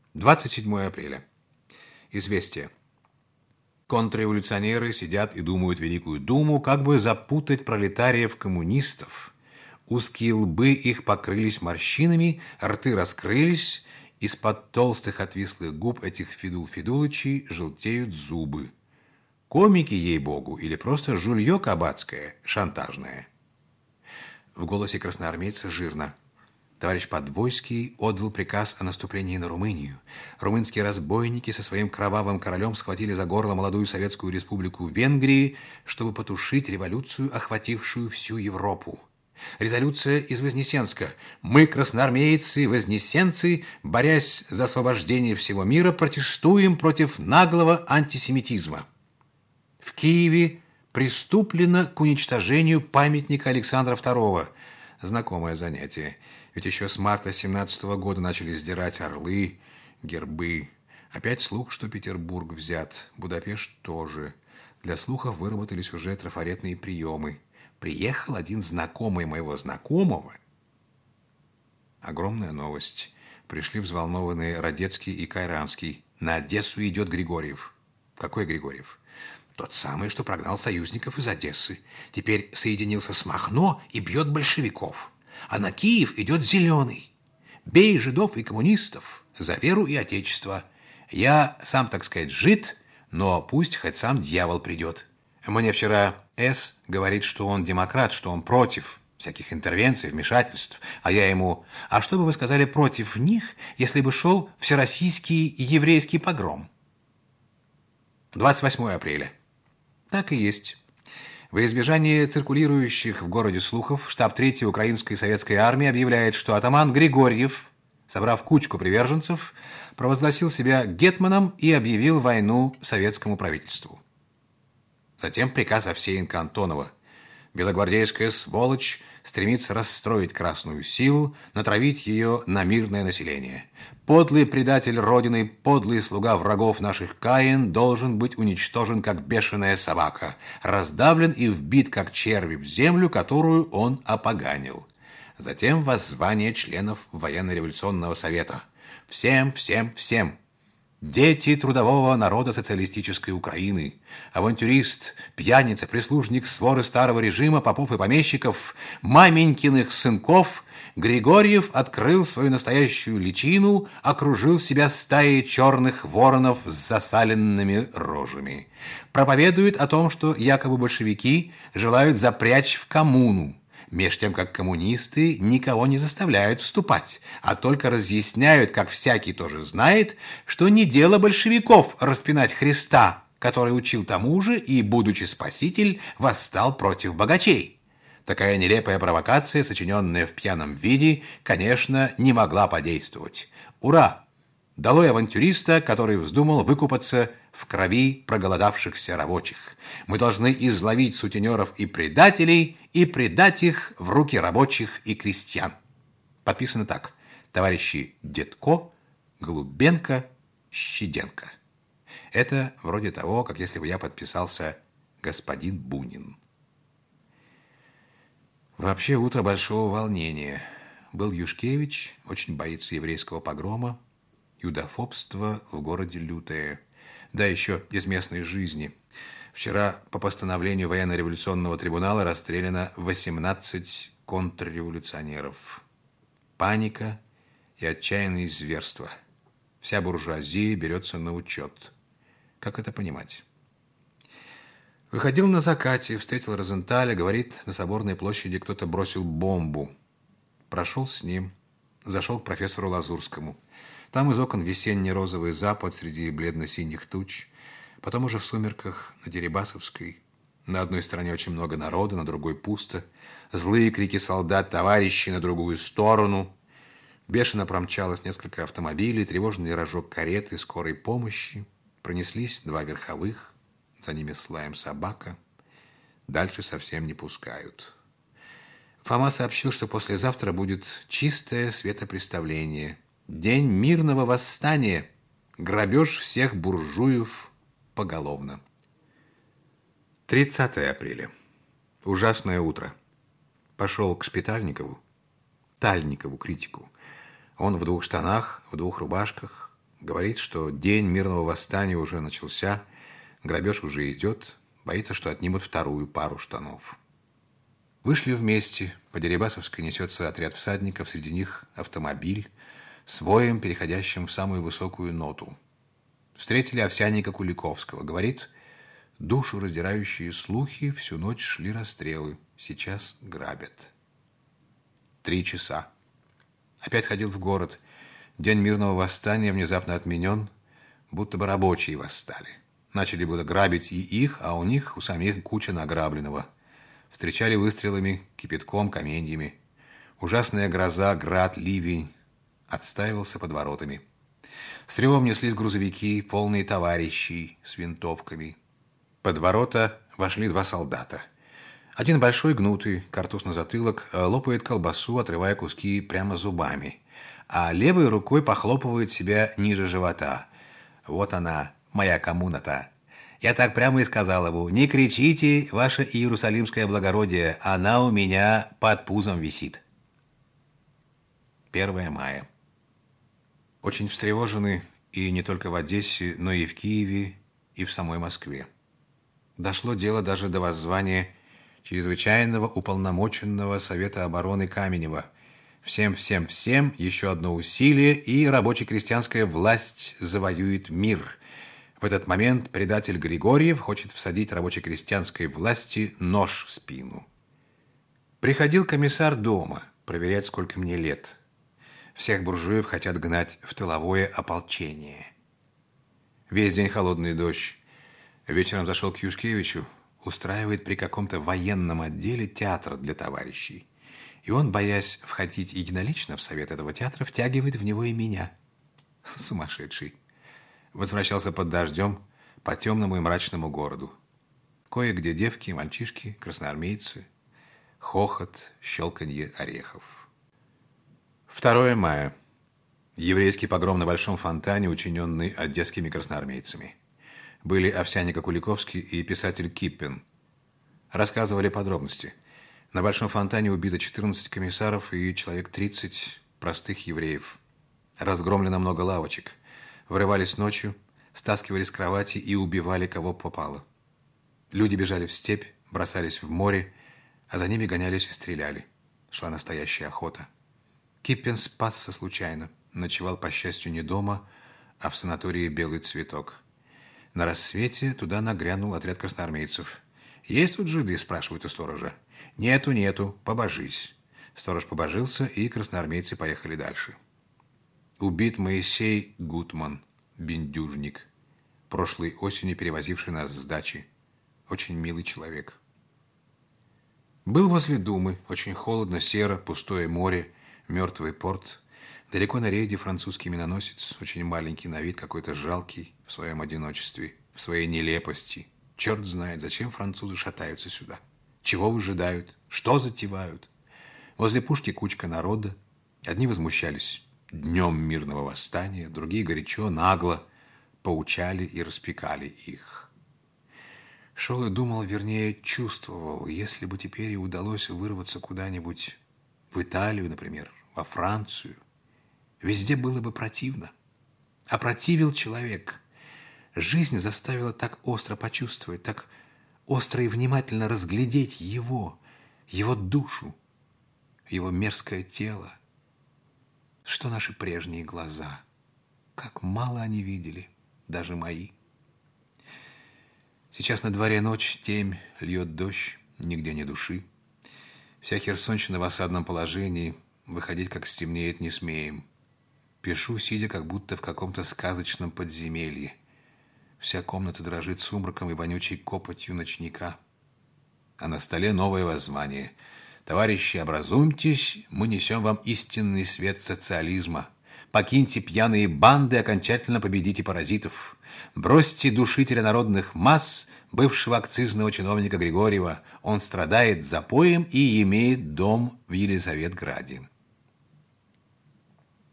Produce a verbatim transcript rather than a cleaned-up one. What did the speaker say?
двадцать седьмое апреля. Известие. Контрреволюционеры сидят и думают Великую Думу, как бы запутать пролетариев-коммунистов. Узкие лбы их покрылись морщинами, рты раскрылись, из-под толстых отвислых губ этих Федул-Федулычей желтеют зубы. Комики, ей-богу, или просто жулье кабацкое, шантажное. В голосе красноармейца жирно. Товарищ Подвойский отдал приказ о наступлении на Румынию. Румынские разбойники со своим кровавым королем схватили за горло молодую советскую республику Венгрии, чтобы потушить революцию, охватившую всю Европу. Резолюция из Вознесенска. Мы, красноармейцы, вознесенцы, борясь за освобождение всего мира, протестуем против наглого антисемитизма. В Киеве приступлено к уничтожению памятника Александра второго. Знакомое занятие. Ведь еще с марта семнадцатого года начали сдирать орлы, гербы. Опять слух, что Петербург взят, Будапешт тоже. Для слухов выработались уже трафаретные приемы. Приехал один знакомый моего знакомого. Огромная новость. Пришли взволнованные Радецкий и Кайрамский. На Одессу идет Григорьев. Какой Григорьев? Тот самый, что прогнал союзников из Одессы. Теперь соединился с Махно и бьет большевиков. А на Киев идет Зеленый. Бей жидов и коммунистов за веру и отечество. Я сам, так сказать, жид, но пусть хоть сам дьявол придет. Мне вчера С. говорит, что он демократ, что он против всяких интервенций, вмешательств. А я ему: а что бы вы сказали против них, если бы шел всероссийский еврейский погром? двадцать восьмое апреля. Так и есть. Во избежание циркулирующих в городе слухов, штаб третьей Украинской советской армии объявляет, что атаман Григорьев, собрав кучку приверженцев, провозгласил себя гетманом и объявил войну советскому правительству. Затем приказ Овсеенко Антонова. Белогвардейская сволочь стремится расстроить красную силу, натравить ее на мирное население. Подлый предатель Родины, подлый слуга врагов наших Каин должен быть уничтожен, как бешеная собака, раздавлен и вбит, как черви, в землю, которую он опоганил. Затем воззвание членов Военно-революционного совета. Всем, всем, всем. Дети трудового народа социалистической Украины, авантюрист, пьяница, прислужник своры старого режима, попов и помещиков, маменькиных сынков, Григорьев открыл свою настоящую личину, окружил себя стаей черных воронов с засаленными рожами. Проповедует о том, что якобы большевики желают запрячь в коммуну, меж тем, как коммунисты никого не заставляют вступать, а только разъясняют, как всякий тоже знает, что не дело большевиков распинать Христа, который учил тому же и, будучи спаситель, восстал против богачей. Такая нелепая провокация, сочиненная в пьяном виде, конечно, не могла подействовать. Ура! Долой авантюриста, который вздумал выкупаться в крови проголодавшихся рабочих. Мы должны изловить сутенеров и предателей и предать их в руки рабочих и крестьян. Подписано так. Товарищи Дедко, Голубенко, Щеденко. Это вроде того, как если бы я подписался господин Бунин. Вообще утро большого волнения. Был Юшкевич, очень боится еврейского погрома, юдофобство в городе лютое. Да, еще из местной жизни. Вчера по постановлению военно-революционного трибунала расстреляно восемнадцать контрреволюционеров. Паника и отчаянные зверства. Вся буржуазия берется на учет. Как это понимать? Выходил на закате, встретил Розенталя, говорит, на Соборной площади кто-то бросил бомбу. Прошел с ним, зашел к профессору Лазурскому. Там из окон весенний розовый запад среди бледно-синих туч. Потом уже в сумерках на Дерибасовской. На одной стороне очень много народа, на другой пусто. Злые крики солдат, товарищи на другую сторону. Бешено промчалось несколько автомобилей, тревожный рожок кареты скорой помощи. Пронеслись два верховых, за ними с лаем собака. Дальше совсем не пускают. Фома сообщил, что послезавтра будет чистое светопреставление. День мирного восстания. Грабеж всех буржуев поголовно. тридцатое апреля. Ужасное утро. Пошел к Шпитальникову, Тальникову, критику. Он в двух штанах, в двух рубашках, Говорит, что день мирного восстания уже начался, грабеж уже идет, боится, что отнимут вторую пару штанов. Вышли вместе, по Дерибасовской несется отряд всадников, среди них автомобиль, с воем, переходящим в самую высокую ноту. Встретили овсянника Куликовского. Говорит, душу раздирающие слухи, всю ночь шли расстрелы, сейчас грабят. Три часа. Опять ходил в город. День мирного восстания внезапно отменен, будто бы рабочие восстали. Начали было грабить и их, а у них у самих куча награбленного. Встречали выстрелами, кипятком, каменьями. Ужасная гроза, град, ливень. Отстаивался под воротами. С ревом неслись грузовики, полные товарищей с винтовками. Под ворота вошли два солдата. Один большой, гнутый, картуз на затылок, лопает колбасу, отрывая куски прямо зубами, а левой рукой похлопывает себя ниже живота. Вот она, моя коммуна-то. Я так прямо и сказал ему: не кричите, ваше иерусалимское благородие, она у меня под пузом висит. первое мая. Очень встревожены и не только в Одессе, но и в Киеве, и в самой Москве. Дошло дело даже до воззвания чрезвычайного уполномоченного Совета обороны Каменева. Всем-всем-всем еще одно усилие, и рабоче-крестьянская власть завоюет мир. В этот момент предатель Григорьев хочет всадить рабоче-крестьянской власти нож в спину. Приходил комиссар дома проверять, сколько мне лет. Всех буржуев хотят гнать в тыловое ополчение. Весь день холодный дождь. Вечером зашел к Юшкевичу, устраивает при каком-то военном отделе театр для товарищей. И он, боясь входить единолично в совет этого театра, втягивает в него и меня. Сумасшедший. Возвращался под дождем по темному и мрачному городу. Кое-где девки, мальчишки, красноармейцы. Хохот, щелканье орехов. второе мая. Еврейский погром на Большом фонтане, учиненный одесскими красноармейцами. Были Овсянник Куликовский и писатель Киппин. Рассказывали подробности. На Большом фонтане убито четырнадцать комиссаров и человек тридцать простых евреев. Разгромлено много лавочек. Врывались ночью, стаскивали с кровати и убивали, кого попало. Люди бежали в степь, бросались в море, а за ними гонялись и стреляли. Шла настоящая охота. Киппин спасся случайно. Ночевал, по счастью, не дома, а в санатории «Белый цветок». На рассвете туда нагрянул отряд красноармейцев. «Есть тут жиды?» – спрашивают у сторожа. «Нету, нету, побожись». Сторож побожился, и красноармейцы поехали дальше. Убит Моисей Гутман, бендюжник, прошлой осенью перевозивший нас с дачи. Очень милый человек. Был возле Думы, очень холодно, серо, пустое море, мертвый порт. Далеко на рейде французский миноносец, очень маленький на вид, какой-то жалкий в своем одиночестве, в своей нелепости. Черт знает, зачем французы шатаются сюда. Чего выжидают, что затевают. Возле пушки кучка народа. Одни возмущались днем мирного восстания, другие горячо, нагло поучали и распекали их. Шел и думал, вернее, чувствовал, если бы теперь и удалось вырваться куда-нибудь в Италию, например, во Францию, везде было бы противно. Опротивил человек. Жизнь заставила так остро почувствовать, так остро и внимательно разглядеть его, его душу, его мерзкое тело. Что наши прежние глаза, как мало они видели, даже мои. Сейчас на дворе ночь, темь, льет дождь, нигде ни души. Вся Херсонщина в осадном положении, выходить, как стемнеет, не смеем. Пишу, сидя как будто в каком-то сказочном подземелье. Вся комната дрожит сумраком и вонючей копотью ночника. А на столе новое воззвание. Товарищи, образумьтесь, мы несем вам истинный свет социализма. Покиньте пьяные банды, окончательно победите паразитов. Бросьте душителя народных масс, бывшего акцизного чиновника Григорьева. Он страдает запоем и имеет дом в Елизаветграде.